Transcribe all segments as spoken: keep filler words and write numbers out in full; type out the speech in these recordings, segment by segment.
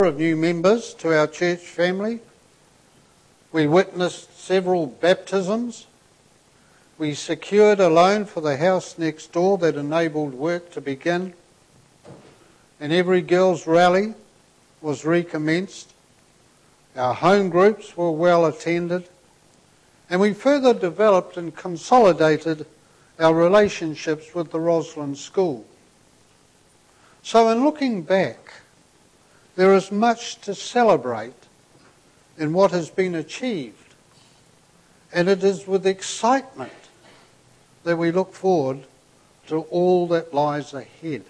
Of new members to our church family. We witnessed several baptisms. We secured a loan for the house next door that enabled work to begin. And every girls' rally was recommenced. Our home groups were well attended. And we further developed and consolidated our relationships with the Roslyn School. So in looking back, there is much to celebrate in what has been achieved, and it is with excitement that we look forward to all that lies ahead.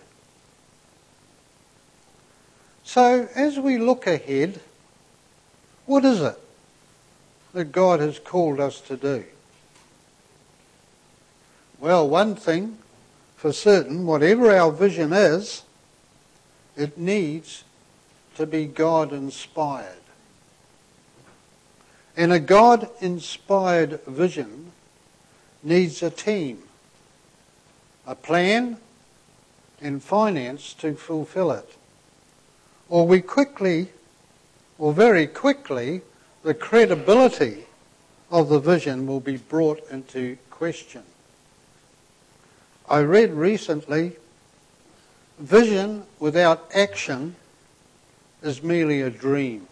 So, as we look ahead, what is it that God has called us to do? Well, one thing for certain, whatever our vision is, it needs to be God-inspired. And a God-inspired vision needs a team, a plan, and finance to fulfill it. Or we quickly, or very quickly, the credibility of the vision will be brought into question. I read recently, vision without action is merely a dream.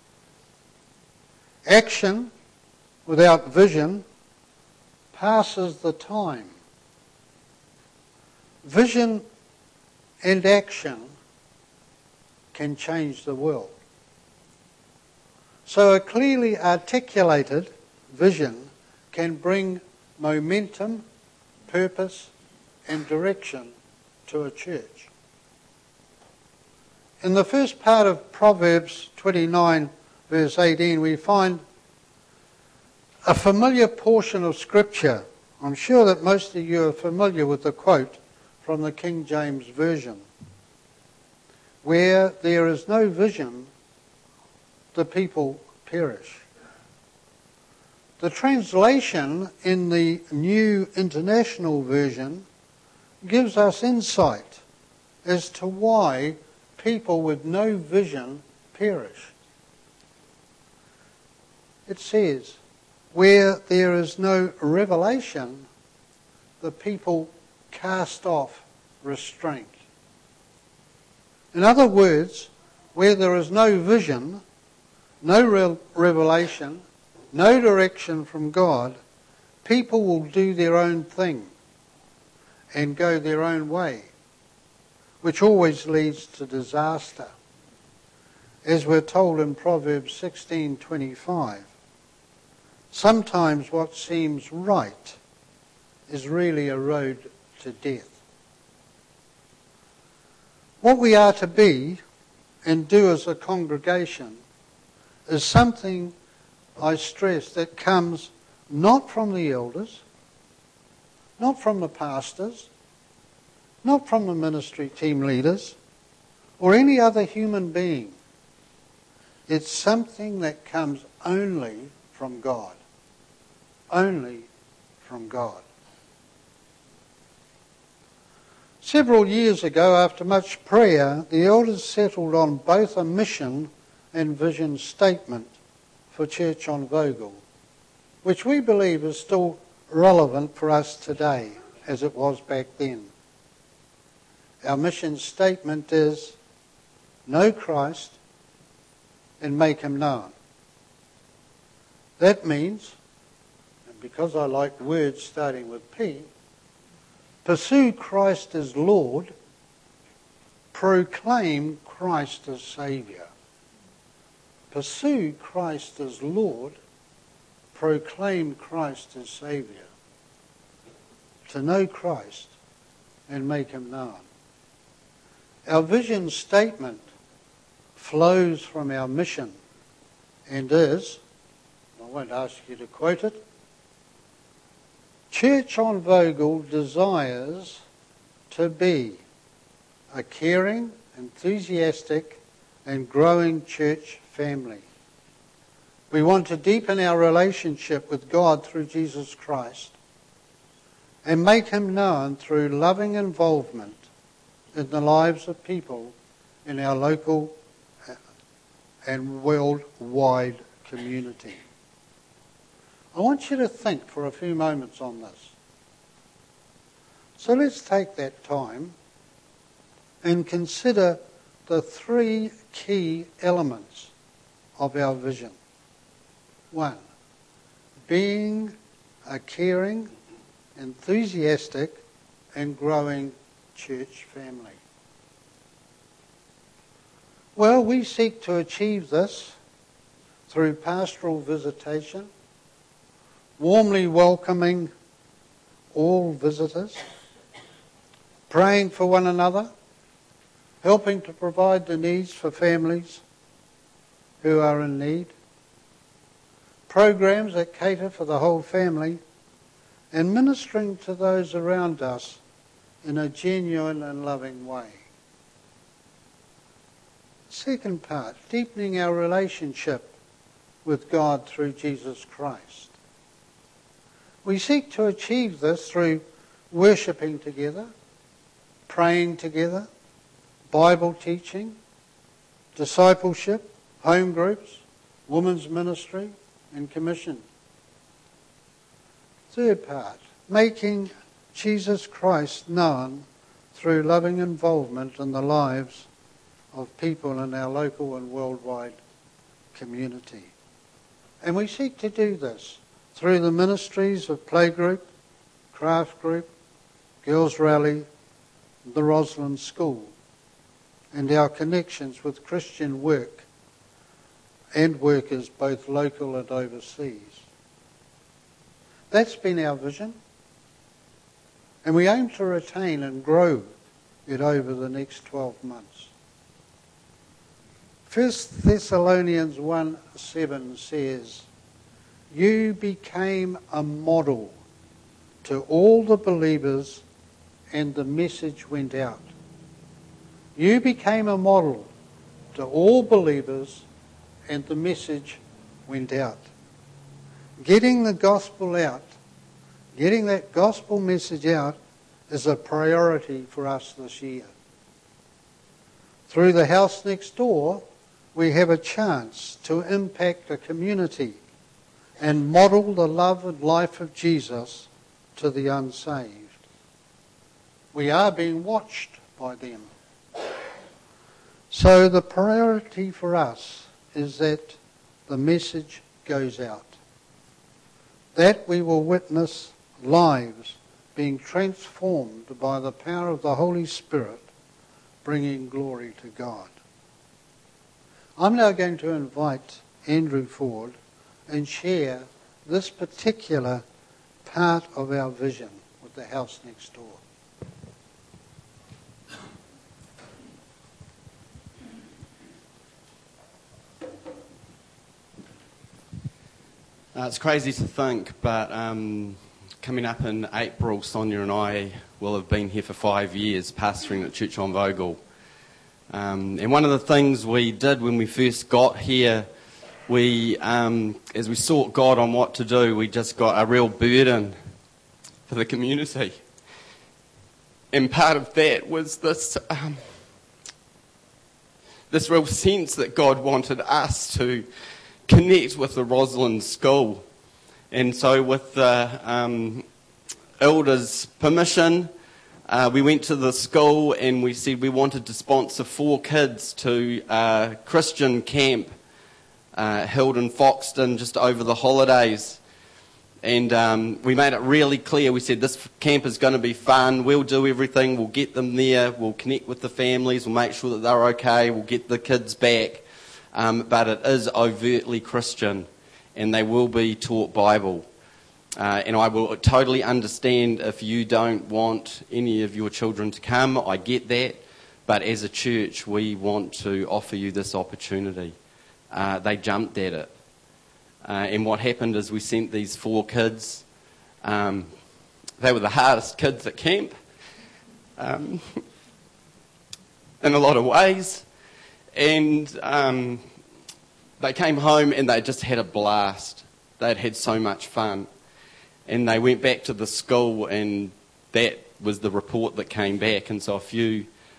Action without vision passes the time. Vision and action can change the world. So a clearly articulated vision can bring momentum, purpose, and direction to a church. In the first part of Proverbs twenty-nine, verse eighteen, we find a familiar portion of Scripture. I'm sure that most of you are familiar with the quote from the King James Version. Where there is no vision, the people perish. The translation in the New International Version gives us insight as to why people with no vision perish. It says, where there is no revelation, the people cast off restraint. In other words, where there is no vision, no real revelation, no direction from God, people will do their own thing and go their own way, which always leads to disaster. As we're told in Proverbs sixteen twenty-five, sometimes what seems right is really a road to death. What we are to be and do as a congregation is something, I stress, that comes not from the elders, not from the pastors, not from the ministry team leaders, or any other human being. It's something that comes only from God. Only from God. Several years ago, after much prayer, the elders settled on both a mission and vision statement for Church on Vogel, which we believe is still relevant for us today, as it was back then. Our mission statement is, know Christ and make him known. That means, and because I like words starting with P, pursue Christ as Lord, proclaim Christ as Saviour. Pursue Christ as Lord, proclaim Christ as Saviour. To know Christ and make him known. Our vision statement flows from our mission and is, I won't ask you to quote it, Church on Vogel desires to be a caring, enthusiastic and growing church family. We want to deepen our relationship with God through Jesus Christ and make him known through loving involvement in the lives of people in our local and worldwide community. I want you to think for a few moments on this. So let's take that time and consider the three key elements of our vision. One, being a caring, enthusiastic and growing church family. Well, we seek to achieve this through pastoral visitation, warmly welcoming all visitors, praying for one another, helping to provide the needs for families who are in need, programs that cater for the whole family, and ministering to those around us in a genuine and loving way. Second part, deepening our relationship with God through Jesus Christ. We seek to achieve this through worshipping together, praying together, Bible teaching, discipleship, home groups, women's ministry, and commission. Third part, making Jesus Christ known through loving involvement in the lives of people in our local and worldwide community. And we seek to do this through the ministries of Playgroup, Craft Group, Girls Rally, the Roslyn School, and our connections with Christian work and workers both local and overseas. That's been our vision, and we aim to retain and grow it over the next twelve months. First Thessalonians one seven says, "You became a model to all the believers, and the message went out." You became a model to all believers, and the message went out. Getting the gospel out, getting that gospel message out is a priority for us this year. Through the house next door, we have a chance to impact a community and model the love and life of Jesus to the unsaved. We are being watched by them. So the priority for us is that the message goes out, that we will witness lives being transformed by the power of the Holy Spirit, bringing glory to God. I'm now going to invite Andrew Ford and share this particular part of our vision with the house next door. Uh, it's crazy to think, but um, coming up in April, Sonia and I will have been here for five years pastoring at Church on Vogel. Um, and one of the things we did when we first got here, we, um, as we sought God on what to do, we just got a real burden for the community. And part of that was this, um, this real sense that God wanted us to connect with the Roslyn School. And so with the um, elders' permission, uh, we went to the school and we said we wanted to sponsor four kids to a Christian camp uh, held in Foxton just over the holidays. And um, we made it really clear. We said this camp is going to be fun. We'll do everything. We'll get them there. We'll connect with the families. We'll make sure that they're okay. We'll get the kids back. Um, but it is overtly Christian, and they will be taught Bible. Uh, and I will totally understand if you don't want any of your children to come. I get that. But as a church, we want to offer you this opportunity. Uh, they jumped at it. Uh, and what happened is we sent these four kids. Um, they were the hardest kids at camp um, in a lot of ways. And um, they came home and they just had a blast. They'd had so much fun. And they went back to the school and that was the report that came back. And so a few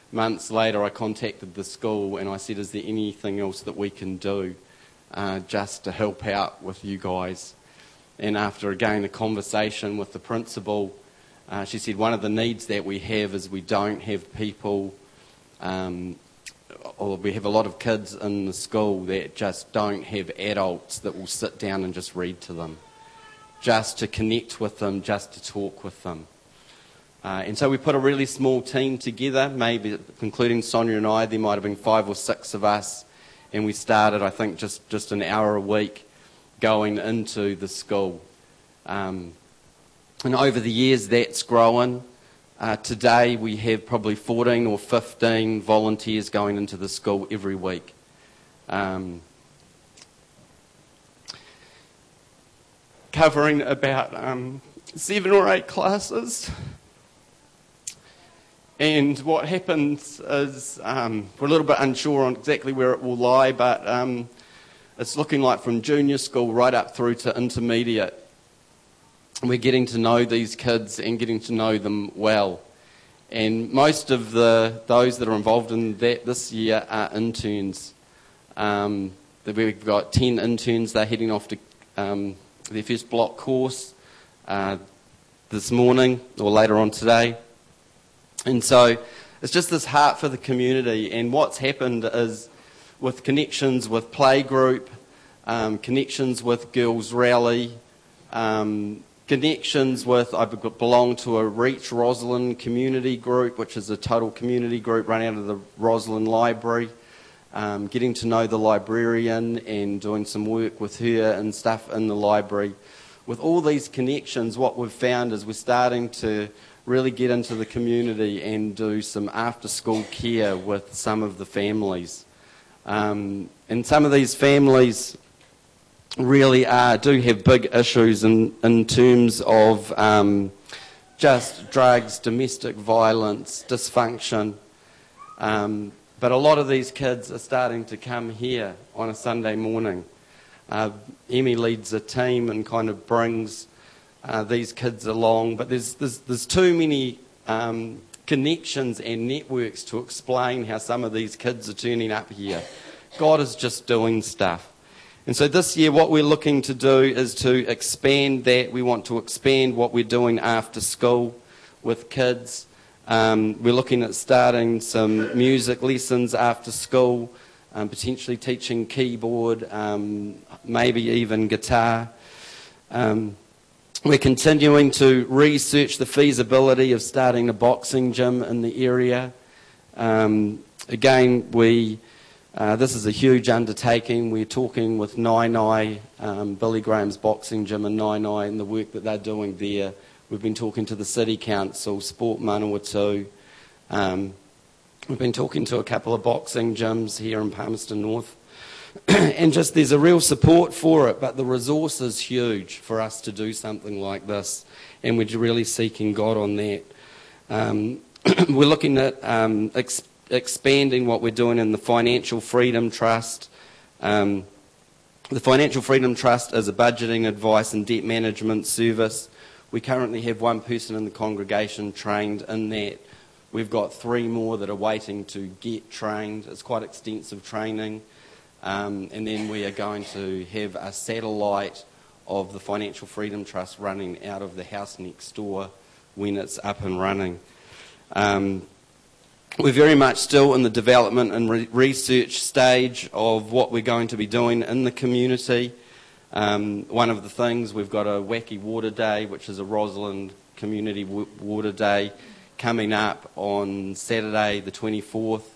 months later, I contacted the school and I said, is there anything else that we can do uh, just to help out with you guys? And after, again, a conversation with the principal, uh, she said one of the needs that we have is we don't have people, um, or we have a lot of kids in the school that just don't have adults that will sit down and just read to them, just to connect with them, just to talk with them. Uh, and so we put a really small team together, maybe including Sonia and I. There might have been five or six of us, and we started, I think, just, just an hour a week going into the school. Um, and over the years, that's grown. Uh, today, we have probably fourteen or fifteen volunteers going into the school every week. Um, covering about um, seven or eight classes. And what happens is, um, we're a little bit unsure on exactly where it will lie, but um, it's looking like from junior school right up through to intermediate. We're getting to know these kids and getting to know them well. And most of the those that are involved in that this year are interns. Um, we've got ten interns. They're heading off to um, their first block course uh, this morning or later on today. And so it's just this heart for the community. And what's happened is with connections with Playgroup, um, connections with Girls Rally, um, connections with, I belong to a Reach Roslyn community group, which is a total community group run out of the Roslyn Library, um, getting to know the librarian and doing some work with her and stuff in the library. With all these connections, what we've found is we're starting to really get into the community and do some after-school care with some of the families. Um, and some of these families really are, do have big issues in, in terms of um, just drugs, domestic violence, dysfunction. Um, but a lot of these kids are starting to come here on a Sunday morning. Uh, Emmy leads a team and kind of brings Uh, these kids along, but there's there's, there's too many um, connections and networks to explain how some of these kids are turning up here. God is just doing stuff. And so this year what we're looking to do is to expand that. We want to expand what we're doing after school with kids. Um, we're looking at starting some music lessons after school, um, potentially teaching keyboard, um, maybe even guitar. Um, We're continuing to research the feasibility of starting a boxing gym in the area. Um, again, we uh, this is a huge undertaking. We're talking with Nainai, um, Billy Graham's boxing gym in Nainai, and the work that they're doing there. We've been talking to the City Council, Sport Manawatu. Um, we've been talking to a couple of boxing gyms here in Palmerston North. And just there's a real support for it, but the resource is huge for us to do something like this, and we're really seeking God on that. Um, we're looking at um, ex- expanding what we're doing in the Financial Freedom Trust. Um, the Financial Freedom Trust is a budgeting, advice and debt management service. We currently have one person in the congregation trained in that. We've got three more that are waiting to get trained. It's quite extensive training. Um, and then we are going to have a satellite of the Financial Freedom Trust running out of the house next door when it's up and running. Um, we're very much still in the development and re- research stage of what we're going to be doing in the community. Um, one of the things, we've got a Wacky Water Day, which is a Roslyn Community w- Water Day, coming up on Saturday the twenty-fourth.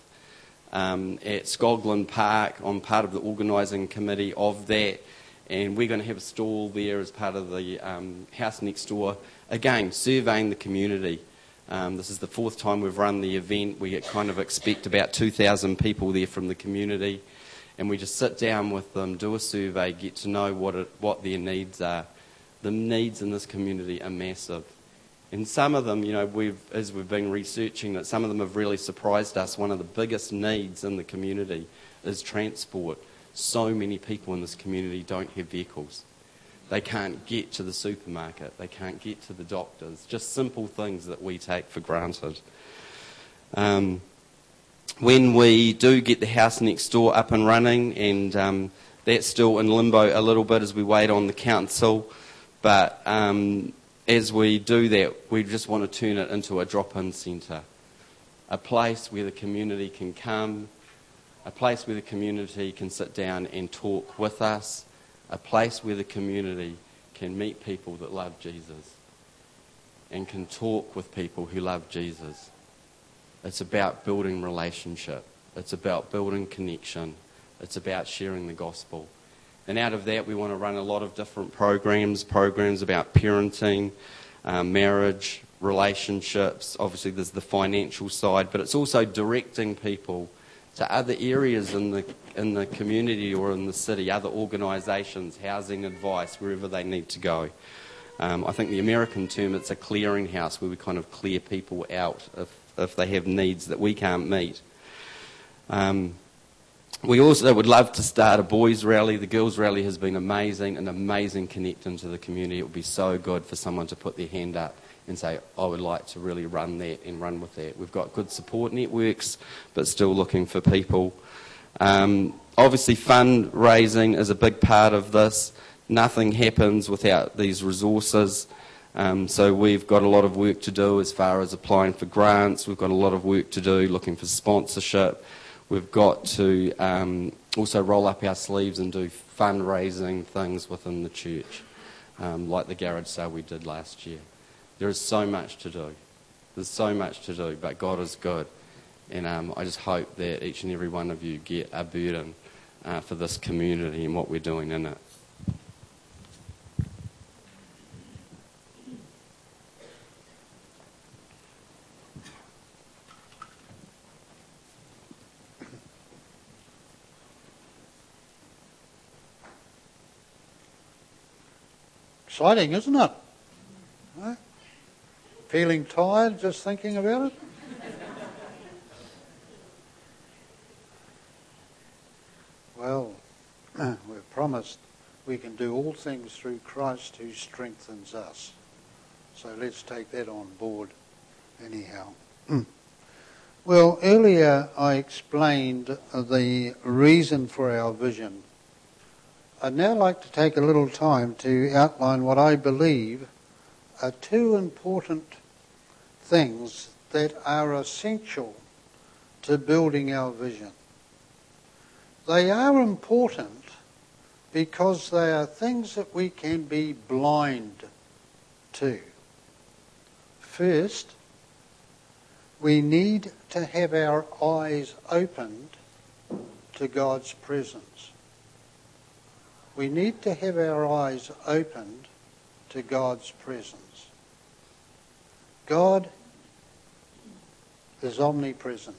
Um, at Skoglund Park. I'm part of the organising committee of that, and we're going to have a stall there as part of the um, house next door, again surveying the community. Um, this is the fourth time we've run the event. We kind of expect about two thousand people there from the community, and we just sit down with them, do a survey, get to know what it, what their needs are. The needs in this community are massive. And some of them, you know, we've, as we've been researching that, some of them have really surprised us. One of the biggest needs in the community is transport. So many people in this community don't have vehicles. They can't get to the supermarket. They can't get to the doctors. Just simple things that we take for granted. Um, when we do get the house next door up and running, and um, that's still in limbo a little bit as we wait on the council, but um, as we do that, we just want to turn it into a drop-in centre, a place where the community can come, a place where the community can sit down and talk with us, a place where the community can meet people that love Jesus and can talk with people who love Jesus. It's about building relationship. It's about building connection. It's about sharing the gospel. And out of that, we want to run a lot of different programs, programs about parenting, um, marriage, relationships. Obviously, there's the financial side, but it's also directing people to other areas in the in the community or in the city, other organisations, housing advice, wherever they need to go. Um, I think the American term, it's a clearinghouse where we kind of clear people out if, if they have needs that we can't meet. Um, we also would love to start a boys' rally. The girls' rally has been amazing, an amazing connecting to the community. It would be so good for someone to put their hand up and say, I would like to really run that and run with that. We've got good support networks, but still looking for people. Um, obviously, fundraising is a big part of this. Nothing happens without these resources. Um, so we've got a lot of work to do as far as applying for grants. We've got a lot of work to do looking for sponsorship. We've got to um, also roll up our sleeves and do fundraising things within the church, um, like the garage sale we did last year. There is so much to do. There's so much to do, but God is good. And um, I just hope that each and every one of you get a burden uh, for this community and what we're doing in it. Exciting, isn't it? Huh? Feeling tired just thinking about it? Well, we've promised we can do all things through Christ who strengthens us. So let's take that on board anyhow. Well, earlier I explained the reason for our vision. I'd now like to take a little time to outline what I believe are two important things that are essential to building our vision. They are important because they are things that we can be blind to. First, we need to have our eyes opened to God's presence. We need to have our eyes opened to God's presence. God is omnipresent.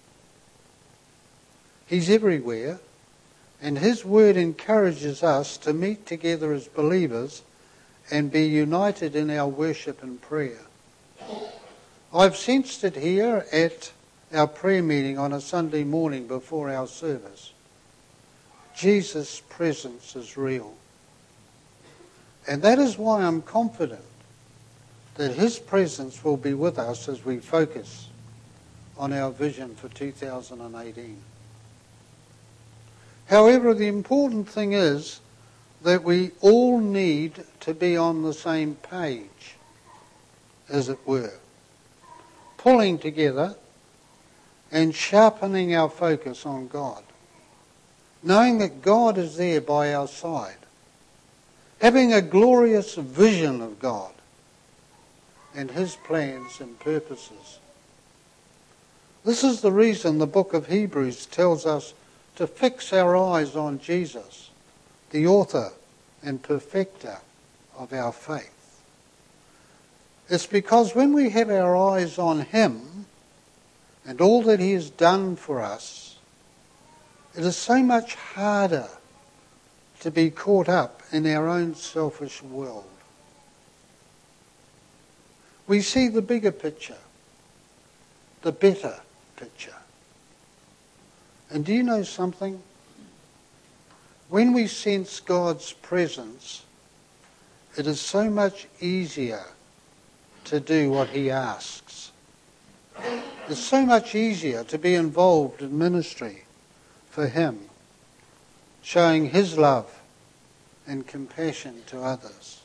He's everywhere, and His Word encourages us to meet together as believers and be united in our worship and prayer. I've sensed it here at our prayer meeting on a Sunday morning before our service. Jesus' presence is real. And that is why I'm confident that His presence will be with us as we focus on our vision for two thousand eighteen. However, the important thing is that we all need to be on the same page, as it were, pulling together and sharpening our focus on God, knowing that God is there by our side, having a glorious vision of God and His plans and purposes. This is the reason the book of Hebrews tells us to fix our eyes on Jesus, the author and perfecter of our faith. It's because when we have our eyes on Him and all that He has done for us, it is so much harder to be caught up in our own selfish world. We see the bigger picture, the better picture. And do you know something? When we sense God's presence, it is so much easier to do what He asks. It's so much easier to be involved in ministry for Him, showing His love and compassion to others.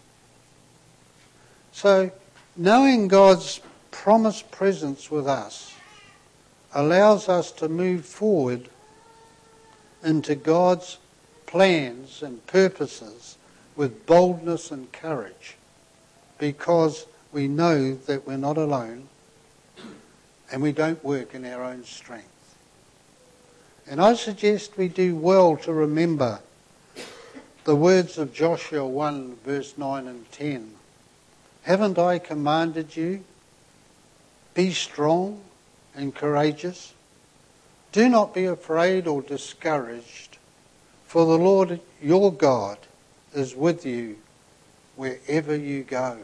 So, knowing God's promised presence with us allows us to move forward into God's plans and purposes with boldness and courage, because we know that we're not alone and we don't work in our own strength. And I suggest we do well to remember the words of Joshua one, verse nine and ten. Haven't I commanded you? Be strong and courageous. Do not be afraid or discouraged, for the Lord your God is with you wherever you go.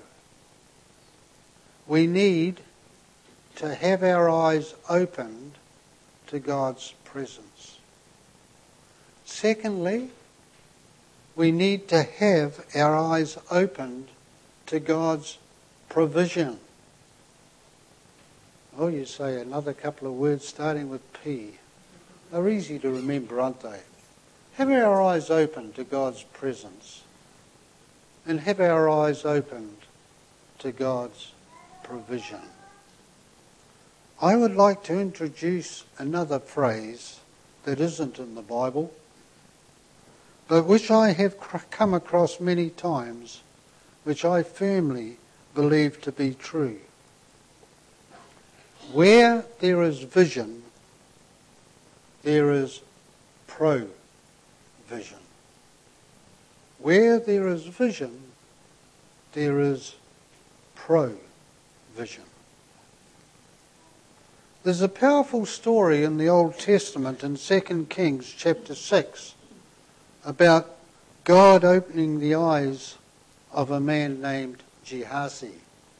We need to have our eyes opened to God's presence. Secondly, we need to have our eyes opened to God's provision. Oh, you say another couple of words starting with P. They're easy to remember, aren't they? Have our eyes open to God's presence, and have our eyes opened to God's provision. I would like to introduce another phrase that isn't in the Bible, but which I have come across many times, which I firmly believe to be true. Where there is vision, there is provision. Where there is vision, there is provision. There's a powerful story in the Old Testament in Second Kings chapter six about God opening the eyes of a man named Gehazi.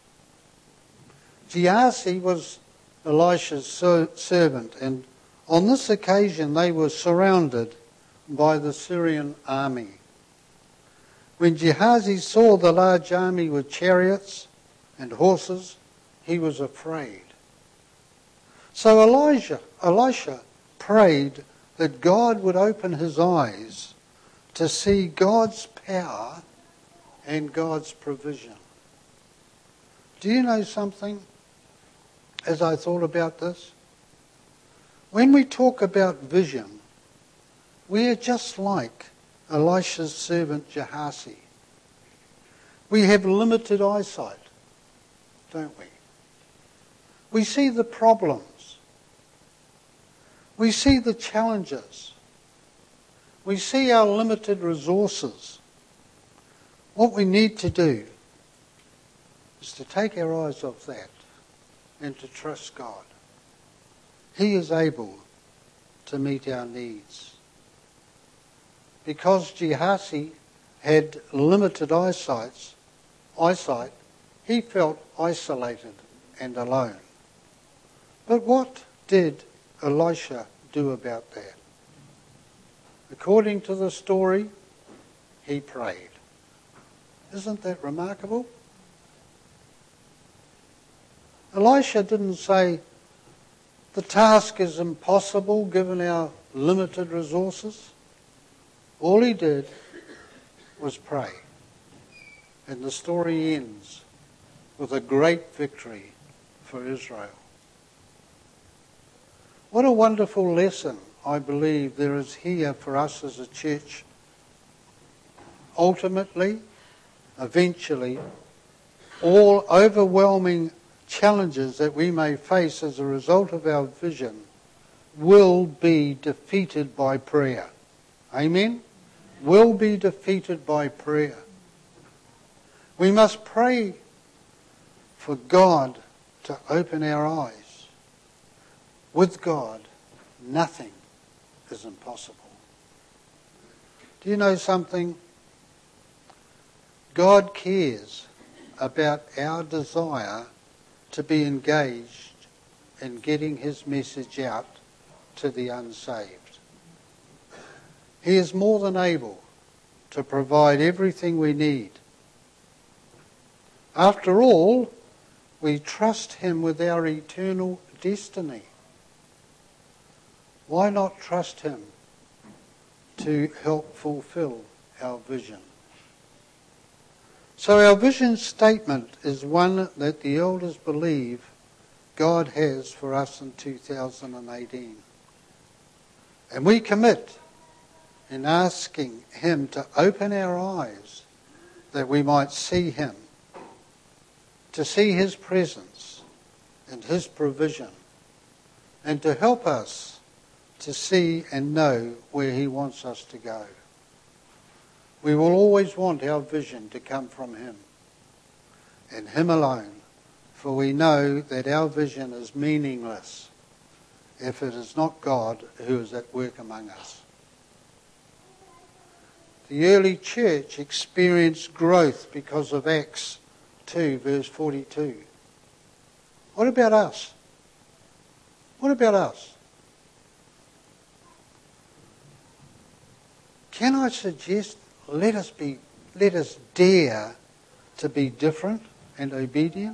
Gehazi was Elisha's servant, and on this occasion they were surrounded by the Syrian army. When Gehazi saw the large army with chariots and horses, he was afraid. So Elijah, Elisha prayed that God would open his eyes to see God's power and God's provision. Do you know something? As I thought about this, when we talk about vision, we are just like Elisha's servant Gehazi. We have limited eyesight, don't we? We see the problems. We see the challenges. We see our limited resources. What we need to do is to take our eyes off that and to trust God. He is able to meet our needs. Because Gehazi had limited eyesight, eyesight, he felt isolated and alone. But what did Elisha do about that? According to the story, he prayed. Isn't that remarkable? Elisha didn't say, the task is impossible given our limited resources. All he did was pray. And the story ends with a great victory for Israel. What a wonderful lesson, I believe, there is here for us as a church. Ultimately, eventually, all overwhelming challenges that we may face as a result of our vision will be defeated by prayer. Amen? Will be defeated by prayer. We must pray for God to open our eyes. With God, nothing is impossible. Do you know something? God cares about our desire to be engaged in getting his message out to the unsaved. He is more than able to provide everything we need. After all, we trust him with our eternal destiny. Why not trust him to help fulfill our vision? So our vision statement is one that the elders believe God has for us in two thousand eighteen. And we commit in asking him to open our eyes that we might see him, to see his presence and his provision, and to help us to see and know where he wants us to go. We will always want our vision to come from him and him alone, for we know that our vision is meaningless if it is not God who is at work among us. The early church experienced growth because of Acts two, verse forty-two. What about us? What about us? Can I suggest let us be, let us dare to be different and obedient?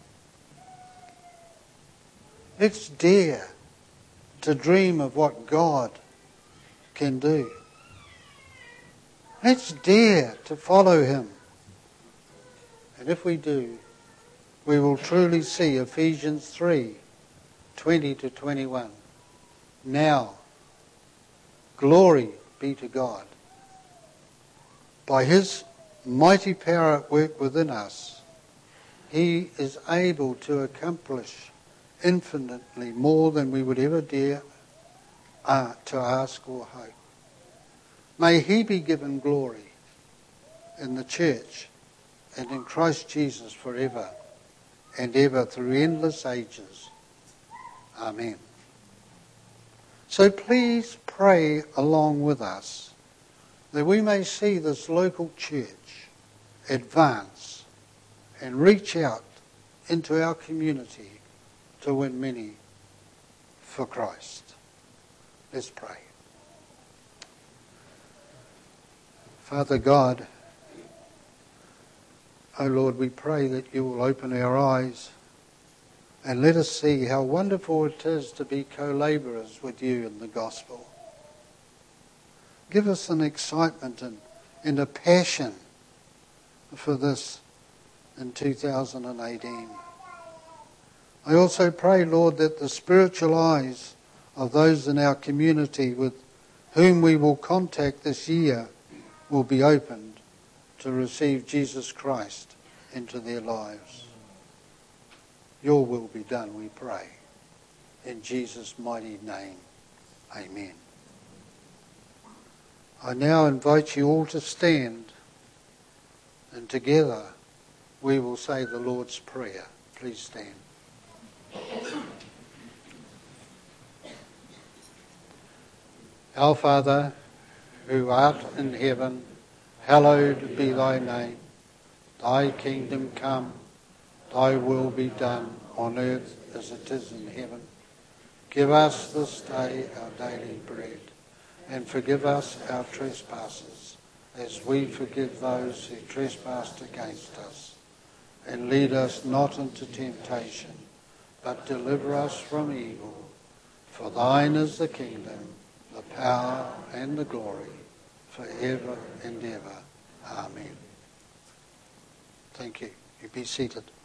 Let's dare to dream of what God can do. Let's dare to follow him. And if we do, we will truly see Ephesians three, twenty to twenty-one. Now, glory be to God. By his mighty power at work within us, he is able to accomplish infinitely more than we would ever dare uh, to ask or hope. May he be given glory in the church and in Christ Jesus forever and ever through endless ages. Amen. So please pray along with us that we may see this local church advance and reach out into our community to win many for Christ. Let's pray. Father God, O Lord, we pray that you will open our eyes and let us see how wonderful it is to be co-labourers with you in the gospel. Give us an excitement and, and a passion for this in two thousand eighteen. I also pray, Lord, that the spiritual eyes of those in our community with whom we will contact this year will be opened to receive Jesus Christ into their lives. Your will be done, we pray. In Jesus' mighty name, amen. I now invite you all to stand, and together we will say the Lord's Prayer. Please stand. Our Father, who art in heaven, hallowed be thy name. Thy kingdom come, thy will be done on earth as it is in heaven. Give us this day our daily bread, and forgive us our trespasses, as we forgive those who trespass against us. And lead us not into temptation, but deliver us from evil. For thine is the kingdom, the power, and the glory, forever and ever. Amen. Thank you. You be seated.